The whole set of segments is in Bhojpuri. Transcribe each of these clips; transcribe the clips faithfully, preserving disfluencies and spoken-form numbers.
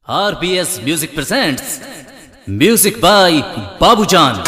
R B S Music presents Music by Babujan.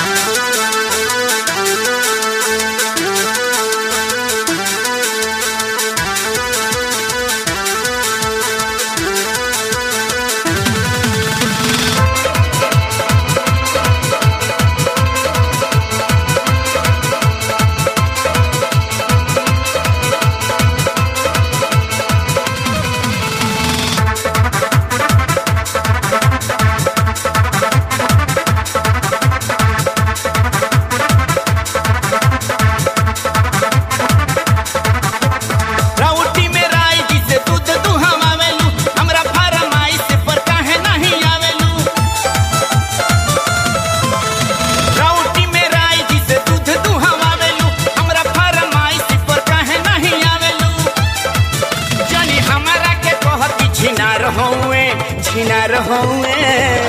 छिनार हूँ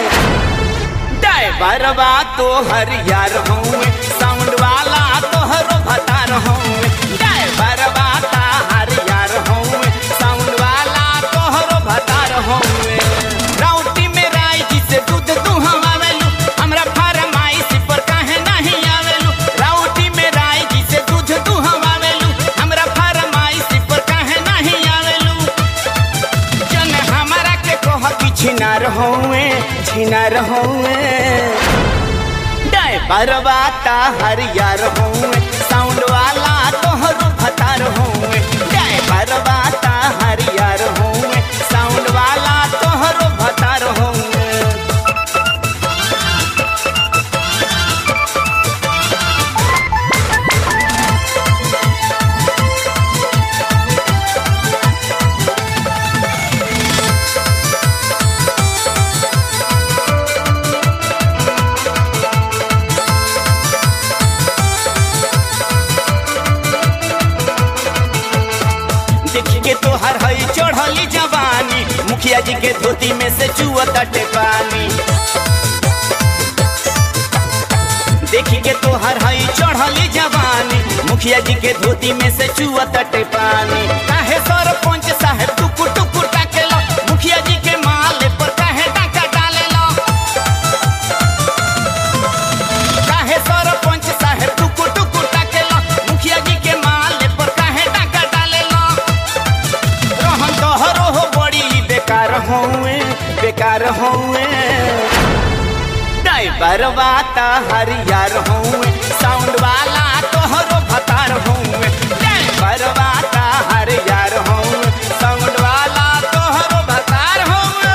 ड्राइवरवा तो हर यार हूँ साउंड वाला तो हर भतार हूँ ड्राइवरवा ता हर यार हूँ साउंड वाला तो हर भतार हूँ राउटी में राई जिसे दूध तू हम आवेलू हमरा फरमाइश पर काहे नहीं आवेलू राउटी में राई जिसे दूध तू हम आवेलू हमरा फरमाइश पर काहे नहीं आवेलू जन हमारा के कह की छिनार हूँ छिनार हूँ ड्राइवरवा ता हर यार हूँ साउंड वाला तो हर भतार हूँ ड्राइवरवा ता हर यार हूँ साउंड वाला तो हर भतार हूँ तो हर हई चढ़ली जवानी मुखिया जी के धोती में से चुअता पानी देखी के तो हर हई चढ़ली जवानी मुखिया जी के धोती में से चुअता पानी काहे सरपंच साहब टुकुर टुकुर ताकेलो मुखिया जी के माल पर काहे डाका डालेलो काहे सरपंच साहब टुकुर टुकुर ताकेलो मुखिया जी के माल पर काहे डाका डालेलो बेकार होए बेकार होए ड्राइवरवा ता हर यार होए साउंड वाला तो हर भतार होए ड्राइवरवा ता हर यार होए साउंड वाला तो हर भतार होए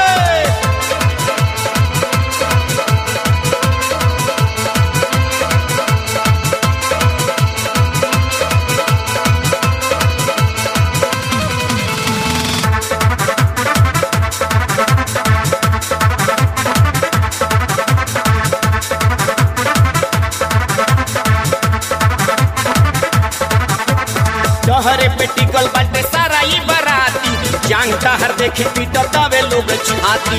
तोहरे पे टिकल बाटे सारा ही बराती जानता हर देखी पीटा तवे लोग छाती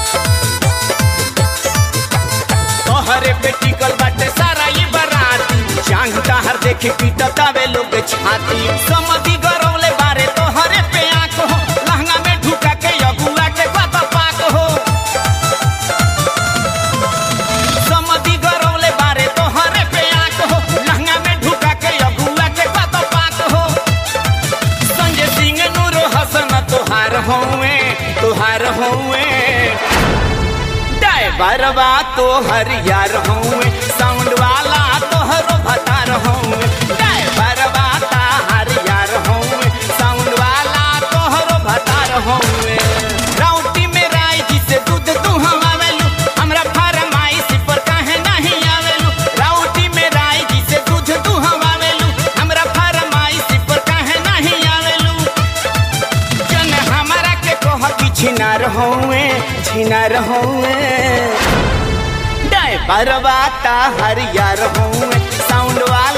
तोहरे पे टिकल बाटे सारा ही बराती जानता हर देखी पीटा तवे लोग छाती समझी गरौले बारे तोहरे पे आंख हो लहंगा में ढुका के अगुआ के बाबा पाक हो समझी गरौले बारे तोहरे पे आंख हो लहंगा में ढुका के अगुआ के बाबा पाक हो तुहार होए तुहार होए ड्राइवरवा तो हर यार होए साउंड वाला तो हर भतार होए ड्राइवरवा ता हर यार होए साउंड वाला तो हर भतार होए राउटी में राई जिसे दूध तू हम आवेलू हमरा फरमाइश पर काहे नहीं आवेलू राउटी में राई जिसे दूध तू हम आवेलू हमरा फरमाइश पर काहे नहीं आवेलू छिनार होए छिनार होए ड्राइवरवा ता हर यार होए साउंड वाला